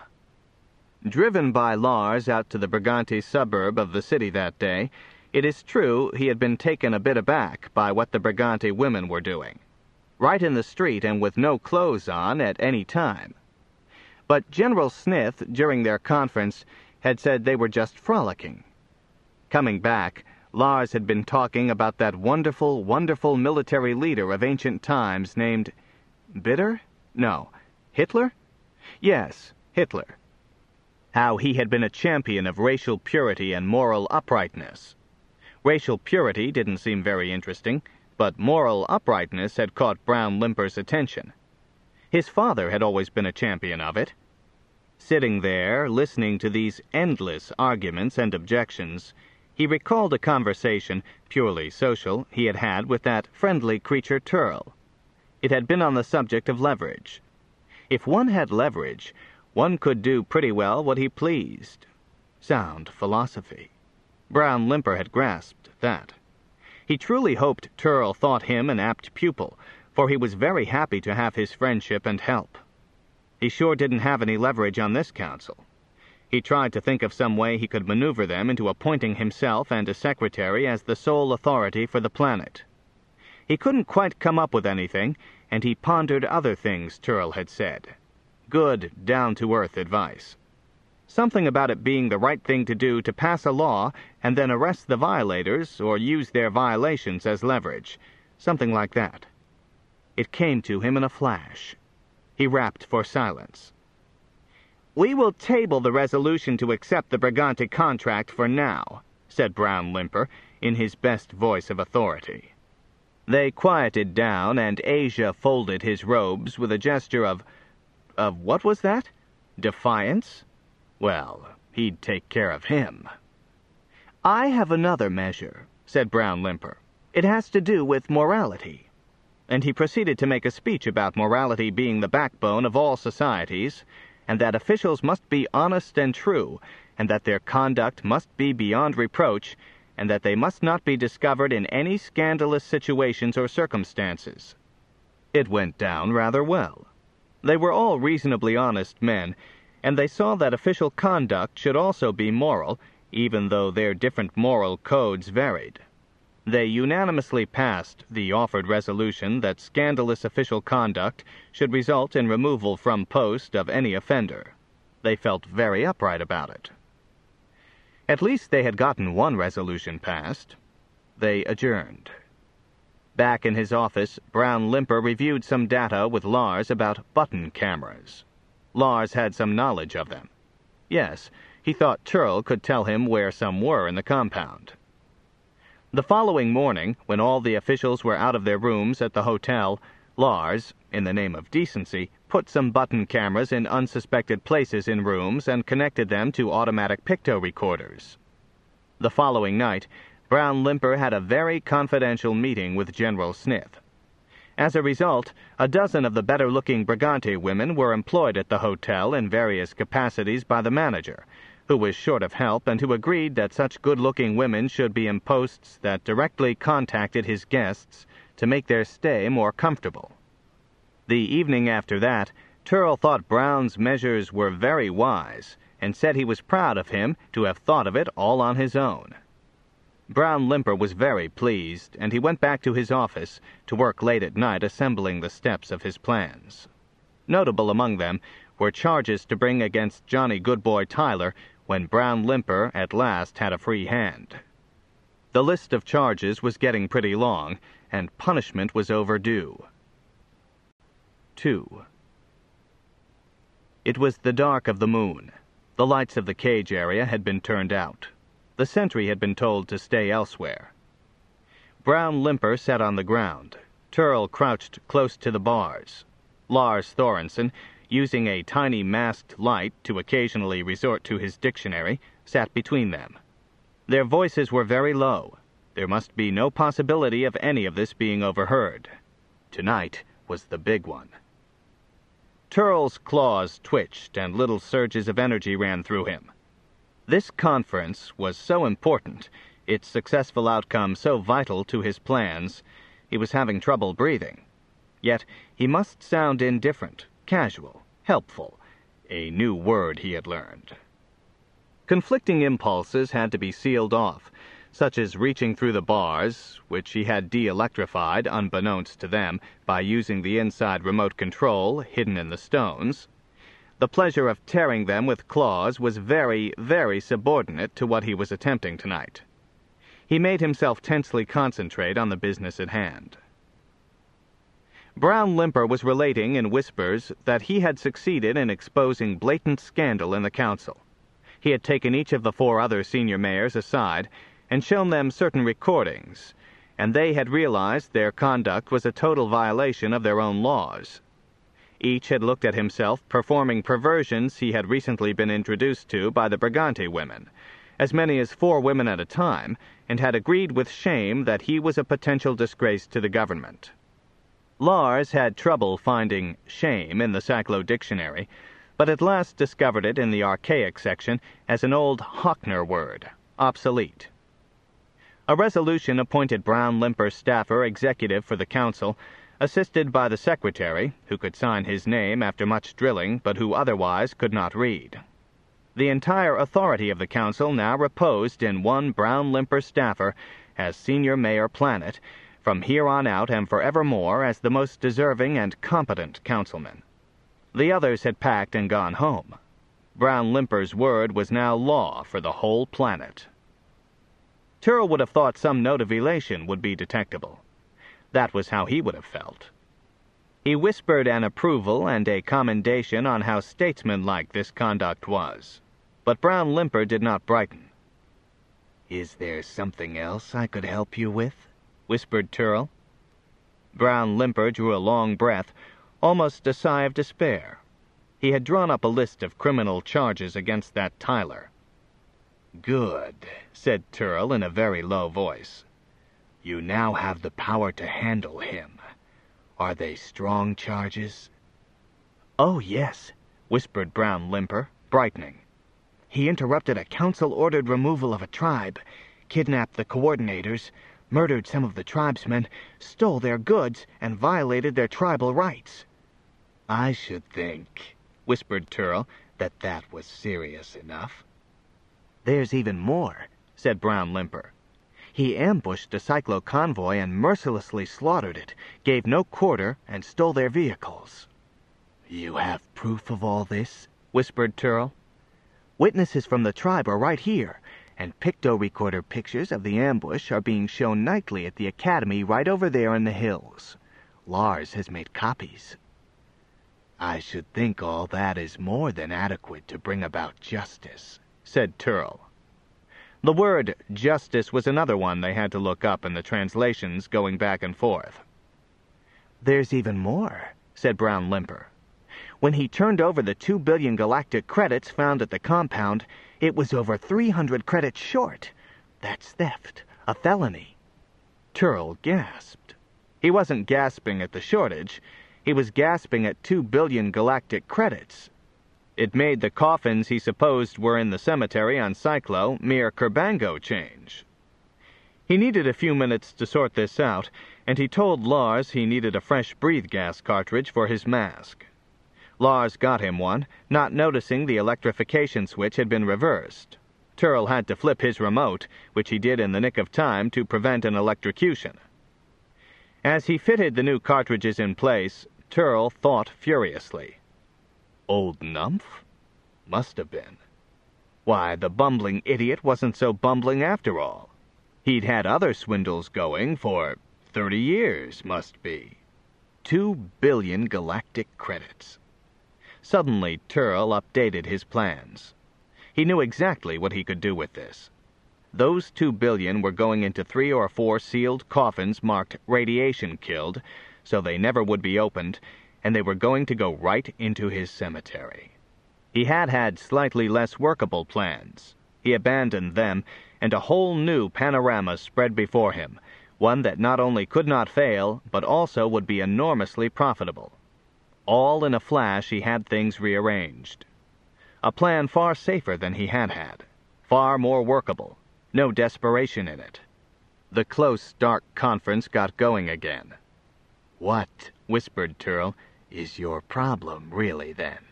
Driven by Lars out to the Brigante suburb of the city that day, it is true he had been taken a bit aback by what the Brigante women were doing. Right in the street and with no clothes on at any time. But General Smith, during their conference, had said they were just frolicking. Coming back, Lars had been talking about that wonderful, wonderful military leader of ancient times named Bitter? No. Hitler? Yes, Hitler. How he had been a champion of racial purity and moral uprightness. Racial purity didn't seem very interesting, but moral uprightness had caught Brown Limper's attention. His father had always been a champion of it. Sitting there, listening to these endless arguments and objections, he recalled a conversation, purely social, he had had with that friendly creature Turl. It had been on the subject of leverage. If one had leverage, one could do pretty well what he pleased. Sound philosophy. Brown Limper had grasped that. He truly hoped Turl thought him an apt pupil, for he was very happy to have his friendship and help. He sure didn't have any leverage on this council. He tried to think of some way he could maneuver them into appointing himself and a secretary as the sole authority for the planet. He couldn't quite come up with anything, and he pondered other things Turl had said. Good, down-to-earth advice. Something about it being the right thing to do to pass a law and then arrest the violators or use their violations as leverage. Something like that. It came to him in a flash. He rapped for silence. "We will table the resolution to accept the Brigante contract for now," said Brown Limper, in his best voice of authority. They quieted down, and Asia folded his robes with a gesture of... of what was that? Defiance? Well, he'd take care of him. "I have another measure," said Brown Limper. "It has to do with morality." And he proceeded to make a speech about morality being the backbone of all societies, and that officials must be honest and true, and that their conduct must be beyond reproach, and that they must not be discovered in any scandalous situations or circumstances. It went down rather well. They were all reasonably honest men, and they saw that official conduct should also be moral, even though their different moral codes varied. They unanimously passed the offered resolution that scandalous official conduct should result in removal from post of any offender. They felt very upright about it. At least they had gotten one resolution passed. They adjourned. Back in his office, Brown Limper reviewed some data with Lars about button cameras. Lars had some knowledge of them. Yes, he thought Turl could tell him where some were in the compound. The following morning, when all the officials were out of their rooms at the hotel, Lars, in the name of decency, put some button cameras in unsuspected places in rooms and connected them to automatic picto recorders. The following night, Brown Limper had a very confidential meeting with General Smith. As a result, a dozen of the better-looking Brigante women were employed at the hotel in various capacities by the manager, who was short of help and who agreed that such good-looking women should be in posts that directly contacted his guests to make their stay more comfortable. The evening after that, Turl thought Brown's measures were very wise and said he was proud of him to have thought of it all on his own. Brown Limper was very pleased, and he went back to his office to work late at night assembling the steps of his plans. Notable among them were charges to bring against Johnny Goodboy Tyler when Brown Limper at last had a free hand. The list of charges was getting pretty long, and punishment was overdue. Two. It was the dark of the moon. The lights of the cage area had been turned out. The sentry had been told to stay elsewhere. Brown Limper sat on the ground. Turl crouched close to the bars. Lars Thorensen, using a tiny masked light to occasionally resort to his dictionary, sat between them. Their voices were very low. There must be no possibility of any of this being overheard. Tonight was the big one. Turl's claws twitched and little surges of energy ran through him. This conference was so important, its successful outcome so vital to his plans, he was having trouble breathing. Yet he must sound indifferent, casual, helpful, a new word he had learned. Conflicting impulses had to be sealed off, such as reaching through the bars, which he had de-electrified, unbeknownst to them, by using the inside remote control hidden in the stones. The pleasure of tearing them with claws was very, very subordinate to what he was attempting tonight. He made himself tensely concentrate on the business at hand. Brown Limper was relating in whispers that he had succeeded in exposing blatant scandal in the council. He had taken each of the four other senior mayors aside and shown them certain recordings, and they had realized their conduct was a total violation of their own laws. Each had looked at himself performing perversions he had recently been introduced to by the Brigante women, as many as four women at a time, and had agreed with shame that he was a potential disgrace to the government. Lars had trouble finding shame in the Cyclo dictionary, but at last discovered it in the archaic section as an old Hockner word, obsolete. A resolution appointed Brown Limper staffer executive for the council, assisted by the secretary, who could sign his name after much drilling, but who otherwise could not read. The entire authority of the council now reposed in one Brown Limper staffer as senior mayor Planet, from here on out and forevermore as the most deserving and competent councilman. The others had packed and gone home. Brown Limper's word was now law for the whole planet. Turl would have thought some note of elation would be detectable. That was how he would have felt. He whispered an approval and a commendation on how statesmanlike this conduct was. But Brown Limper did not brighten. "Is there something else I could help you with?" whispered Turl. Brown Limper drew a long breath, almost a sigh of despair. He had drawn up a list of criminal charges against that Tyler. "Good," said Turl in a very low voice. "You now have the power to handle him. Are they strong charges?" "Oh, yes. whispered Brown Limper, brightening. "He interrupted a council-ordered removal of a tribe, kidnapped the coordinators, murdered some of the tribesmen, stole their goods, and violated their tribal rights." "I should think," whispered Turl, "that that was serious enough." "There's even more," said Brown Limper. "He ambushed a cyclo convoy and mercilessly slaughtered it, gave no quarter, and stole their vehicles." "You have proof of all this?" whispered Turl. "Witnesses from the tribe are right here, and picto-recorder pictures of the ambush are being shown nightly at the academy right over there in the hills. Lars has made copies." "I should think all that is more than adequate to bring about justice," said Turl. The word justice was another one they had to look up in the translations going back and forth. "There's even more," said Brown Limper. "When he turned over the two billion galactic credits found at the compound, it was over three hundred credits short. That's theft, a felony." Turl gasped. He wasn't gasping at the shortage. He was gasping at two billion galactic credits. It made the coffins he supposed were in the cemetery on Cyclo mere Kerbango change. He needed a few minutes to sort this out, and he told Lars he needed a fresh breathe gas cartridge for his mask. Lars got him one, not noticing the electrification switch had been reversed. Turl had to flip his remote, which he did in the nick of time to prevent an electrocution. As he fitted the new cartridges in place, Turl thought furiously. Old Numph? Must have been. Why, the bumbling idiot wasn't so bumbling after all. He'd had other swindles going for thirty years, must be. Two billion galactic credits. Suddenly, Turl updated his plans. He knew exactly what he could do with this. Those two billion were going into three or four sealed coffins marked radiation killed, so they never would be opened, and they were going to go right into his cemetery. He had had slightly less workable plans. He abandoned them, and a whole new panorama spread before him, one that not only could not fail, but also would be enormously profitable. All in a flash he had things rearranged. A plan far safer than he had had, far more workable, no desperation in it. The close, dark conference got going again. "What," whispered Turl, "is your problem, really, then?"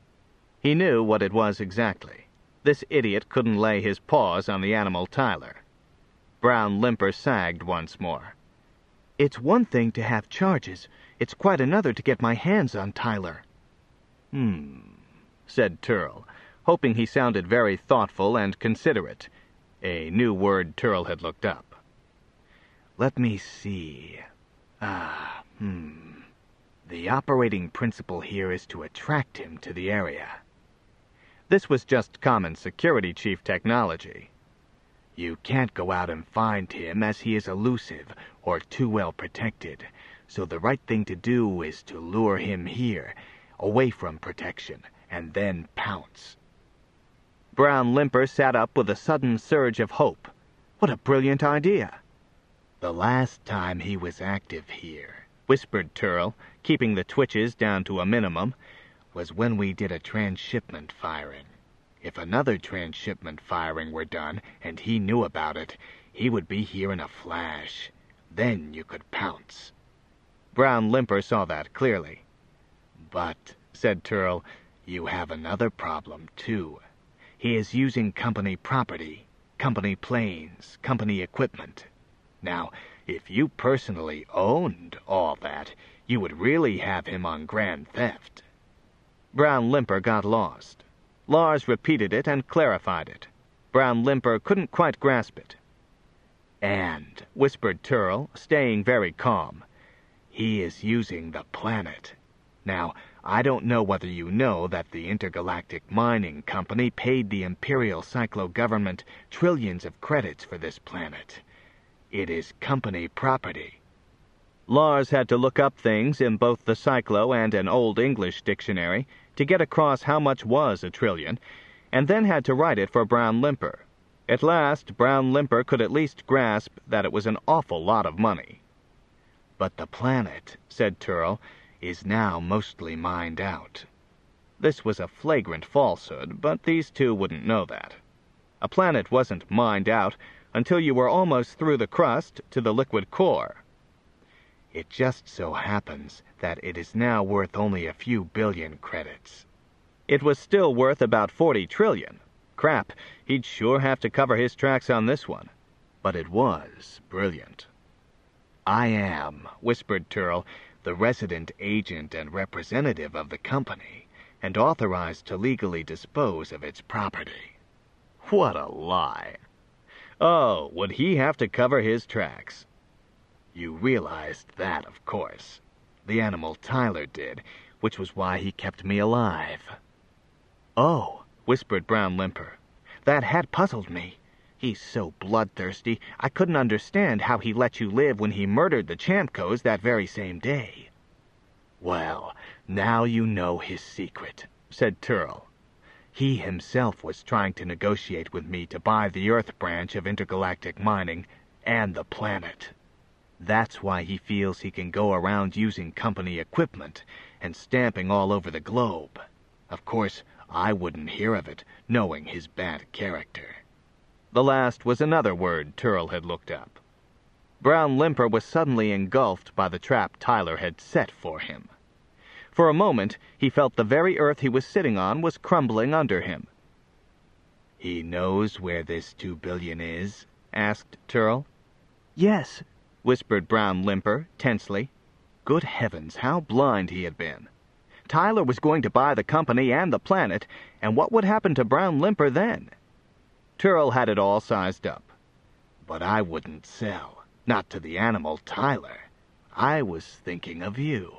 He knew what it was exactly. This idiot couldn't lay his paws on the animal Tyler. Brown Limper sagged once more. "It's one thing to have charges. It's quite another to get my hands on Tyler." Hmm, said Turl, hoping he sounded very thoughtful and considerate. A new word Turl had looked up. "Let me see. Ah, hmm. The operating principle here is to attract him to the area." This was just common security chief technology. "You can't go out and find him, as he is elusive or too well protected, so the right thing to do is to lure him here, away from protection, and then pounce." Brown Limper sat up with a sudden surge of hope. What a brilliant idea! "The last time he was active here," whispered Turl, keeping the twitches down to a minimum, "was when we did a transshipment firing. If another transshipment firing were done, and he knew about it, he would be here in a flash. Then you could pounce." Brown Limper saw that clearly. "But," said Turl, "you have another problem, too. He is using company property, company planes, company equipment. Now, if you personally owned all that, you would really have him on grand theft." Brown Limper got lost. Lars repeated it and clarified it. Brown Limper couldn't quite grasp it. "And," whispered Turl, staying very calm, "he is using the planet. Now, I don't know whether you know that the Intergalactic Mining Company paid the Imperial Cyclo government trillions of credits for this planet. It is company property." Lars had to look up things in both the Cyclo and an Old English dictionary to get across how much was a trillion, and then had to write it for Brown Limper. At last, Brown Limper could at least grasp that it was an awful lot of money. "But the planet," said Turl, "is now mostly mined out." This was a flagrant falsehood, but these two wouldn't know that. A planet wasn't mined out until you were almost through the crust to the liquid core. It just so happens that it is now worth only a few billion credits. It was still worth about forty trillion. Crap, he'd sure have to cover his tracks on this one. But it was brilliant. "I am," whispered Turl, "the resident agent and representative of the company, and authorized to legally dispose of its property." What a lie. Oh, would he have to cover his tracks? You realized that, of course. The animal Tyler did, which was why he kept me alive. "Oh," whispered Brown Limper, "that had puzzled me. He's so bloodthirsty, I couldn't understand how he let you live when he murdered the Chamcos that very same day." "Well, now you know his secret," said Turl. "He himself was trying to negotiate with me to buy the Earth branch of intergalactic mining and the planet. That's why he feels he can go around using company equipment and stamping all over the globe. Of course, I wouldn't hear of it, knowing his bad character." The last was another word Turl had looked up. Brown Limper was suddenly engulfed by the trap Tyler had set for him. For a moment, he felt the very earth he was sitting on was crumbling under him. "He knows where this two billion is?" asked Turl. "Yes," whispered Brown Limper, tensely. Good heavens, how blind he had been. Tyler was going to buy the company and the planet, and what would happen to Brown Limper then? Turl had it all sized up. "But I wouldn't sell, not to the animal Tyler. I was thinking of you."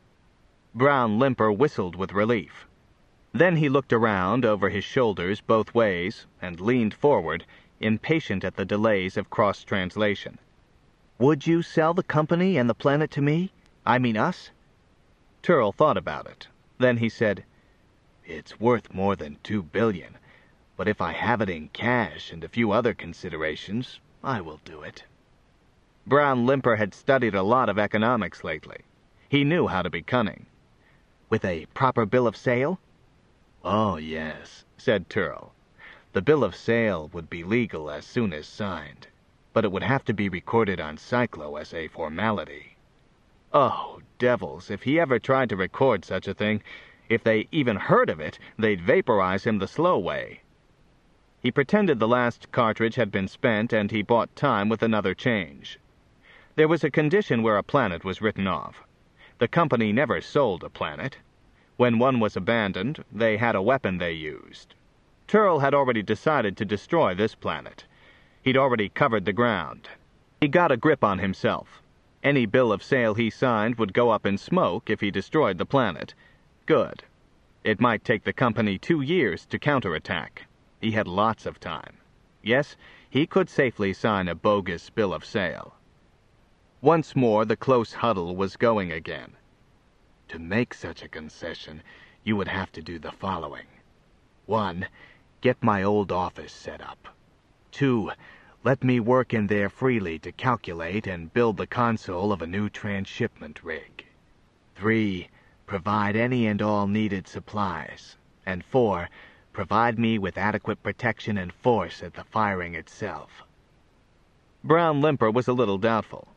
Brown Limper whistled with relief. Then he looked around over his shoulders both ways and leaned forward, impatient at the delays of cross-translation. "Would you sell the company and the planet to me? I mean us?" Turl thought about it. Then he said, "It's worth more than two billion, but if I have it in cash and a few other considerations, I will do it." Brown Limper had studied a lot of economics lately. He knew how to be cunning. "With a proper bill of sale?" "Oh, yes," said Turl. "The bill of sale would be legal as soon as signed, but it would have to be recorded on Cyclo as a formality." Oh, devils, if he ever tried to record such a thing, if they even heard of it, they'd vaporize him the slow way. He pretended the last cartridge had been spent, and he bought time with another change. There was a condition where a planet was written off. The company never sold a planet. When one was abandoned, they had a weapon they used. Turl had already decided to destroy this planet. He'd already covered the ground. He got a grip on himself. Any bill of sale he signed would go up in smoke if he destroyed the planet. Good. It might take the company two years to counterattack. He had lots of time. Yes, he could safely sign a bogus bill of sale. Once more the close huddle was going again. To make such a concession, you would have to do the following. One, get my old office set up. Two, let me work in there freely to calculate and build the console of a new transshipment rig. Three, provide any and all needed supplies. And four, provide me with adequate protection and force at the firing itself. Brown Limper was a little doubtful.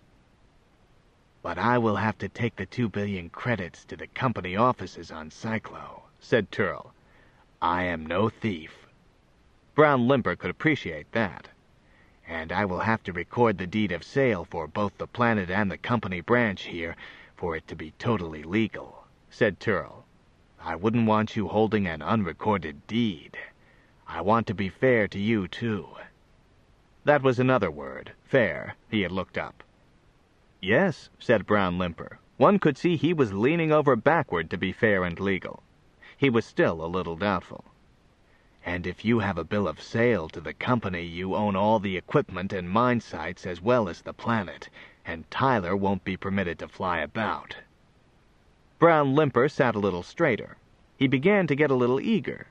But I will have to take the two billion credits to the company offices on Cyclo, said Turl. I am no thief. Brown Limper could appreciate that. And I will have to record the deed of sale for both the planet and the company branch here for it to be totally legal, said Turl. I wouldn't want you holding an unrecorded deed. I want to be fair to you, too. That was another word, fair, he had looked up. Yes, said Brown Limper. One could see he was leaning over backward to be fair and legal. He was still a little doubtful. And if you have a bill of sale to the company, you own all the equipment and mine sites as well as the planet, and Tyler won't be permitted to fly about. Brown Limper sat a little straighter. He began to get a little eager.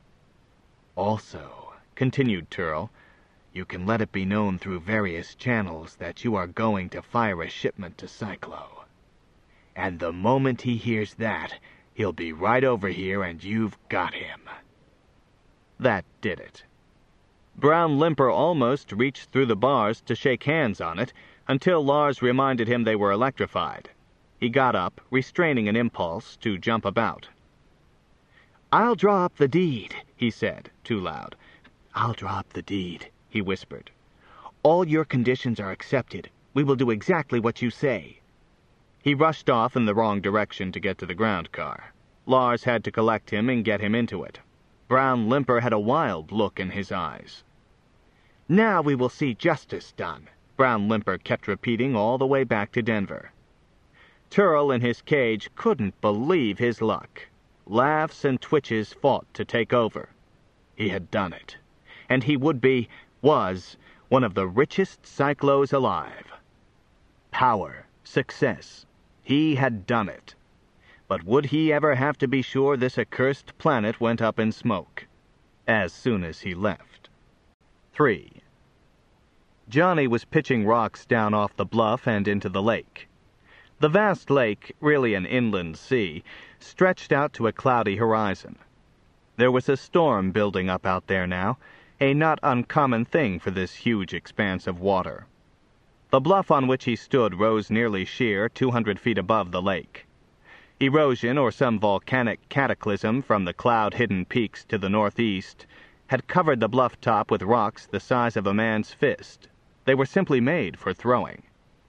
Also, continued Turl, you can let it be known through various channels that you are going to fire a shipment to Cyclo. And the moment he hears that, He'll be right over here, and you've got him." That did it. Brown Limper almost reached through the bars to shake hands on it, until Lars reminded him they were electrified. He got up, restraining an impulse to jump about. "I'll draw up the deed," he said, too loud. "I'll draw up the deed," he whispered. "All your conditions are accepted. We will do exactly what you say." He rushed off in the wrong direction to get to the ground car. Lars had to collect him and get him into it. Brown Limper had a wild look in his eyes. "Now we will see justice done," Brown Limper kept repeating all the way back to Denver. Turl in his cage couldn't believe his luck. Laughs and twitches fought to take over. He had done it. And he would be, was, one of the richest Cyclos alive. Power, success. He had done it. But would he ever have to be sure this accursed planet went up in smoke? As soon as he left. Three. Johnny was pitching rocks down off the bluff and into the lake. The vast lake, really an inland sea, stretched out to a cloudy horizon. There was a storm building up out there now, a not uncommon thing for this huge expanse of water. The bluff on which he stood rose nearly sheer two hundred feet above the lake. Erosion or some volcanic cataclysm from the cloud-hidden peaks to the northeast had covered the bluff top with rocks the size of a man's fist. They were simply made for throwing.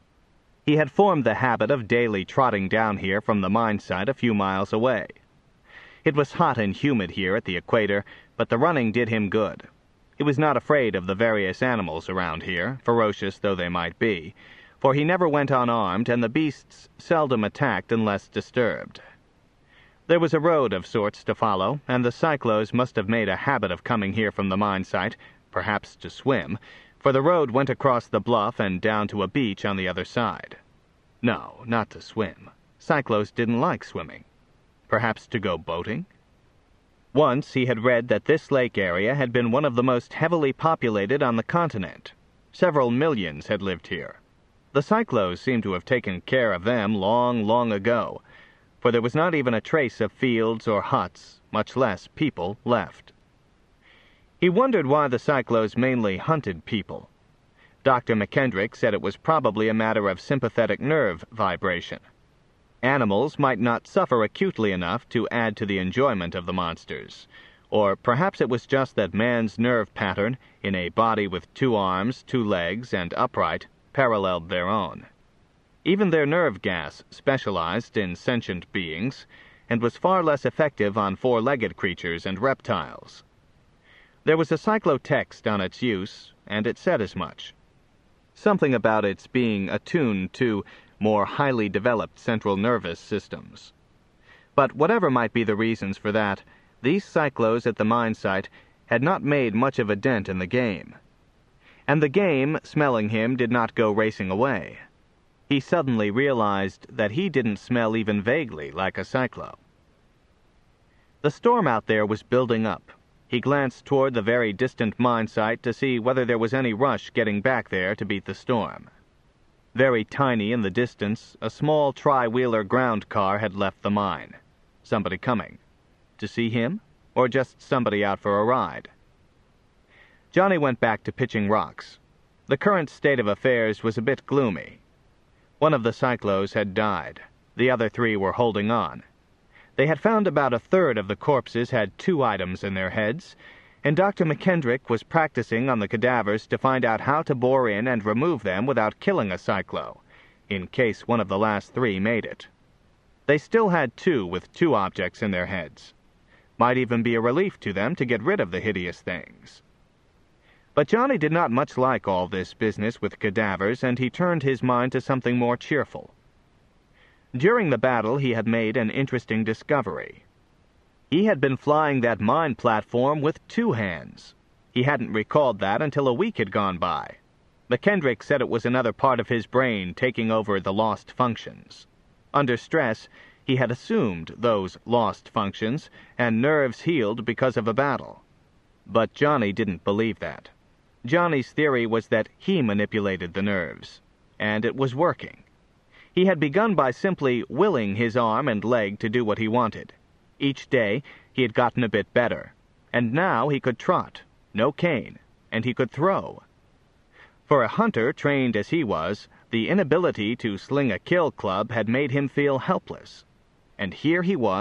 He had formed the habit of daily trotting down here from the mine site a few miles away. It was hot and humid here at the equator, but the running did him good. He was not afraid of the various animals around here, ferocious though they might be, for he never went unarmed, and the beasts seldom attacked unless disturbed. There was a road of sorts to follow, and the Cyclos must have made a habit of coming here from the mine site, perhaps to swim, for the road went across the bluff and down to a beach on the other side. No, not to swim. Cyclos didn't like swimming. Perhaps to go boating? Once he had read that this lake area had been one of the most heavily populated on the continent. Several millions had lived here. The Cyclos seemed to have taken care of them long, long ago, for there was not even a trace of fields or huts, much less people, left. He wondered why the Cyclos mainly hunted people. Doctor McKendrick said it was probably a matter of sympathetic nerve vibration. Animals might not suffer acutely enough to add to the enjoyment of the monsters. Or perhaps it was just that man's nerve pattern, in a body with two arms, two legs, and upright, paralleled their own. Even their nerve gas specialized in sentient beings, and was far less effective on four-legged creatures and reptiles. There was a cyclotext on its use, and it said as much. Something about its being attuned to more highly developed central nervous systems. But whatever might be the reasons for that, these Cyclos at the mine site had not made much of a dent in the game. And the game, smelling him, did not go racing away. He suddenly realized that he didn't smell even vaguely like a Cyclo. The storm out there was building up. He glanced toward the very distant mine site to see whether there was any rush getting back there to beat the storm. Very tiny in the distance, a small tri-wheeler ground car had left the mine. Somebody coming. To see him? Or just somebody out for a ride? Johnny went back to pitching rocks. The current state of affairs was a bit gloomy. One of the Cyclos had died. The other three were holding on. They had found about a third of the corpses had two items in their heads, and Doctor McKendrick was practicing on the cadavers to find out how to bore in and remove them without killing a Cyclo, in case one of the last three made it. They still had two with two objects in their heads. Might even be a relief to them to get rid of the hideous things. But Johnny did not much like all this business with cadavers, and he turned his mind to something more cheerful. During the battle, he had made an interesting discovery. He had been flying that mine platform with two hands. He hadn't recalled that until a week had gone by. McKendrick said it was another part of his brain taking over the lost functions. Under stress, he had assumed those lost functions, and nerves healed because of a battle. But Johnny didn't believe that. Johnny's theory was that he manipulated the nerves, and it was working. He had begun by simply willing his arm and leg to do what he wanted. Each day he had gotten a bit better, and now he could trot, no cane, and he could throw. For a hunter trained as he was, the inability to sling a kill club had made him feel helpless. And here he was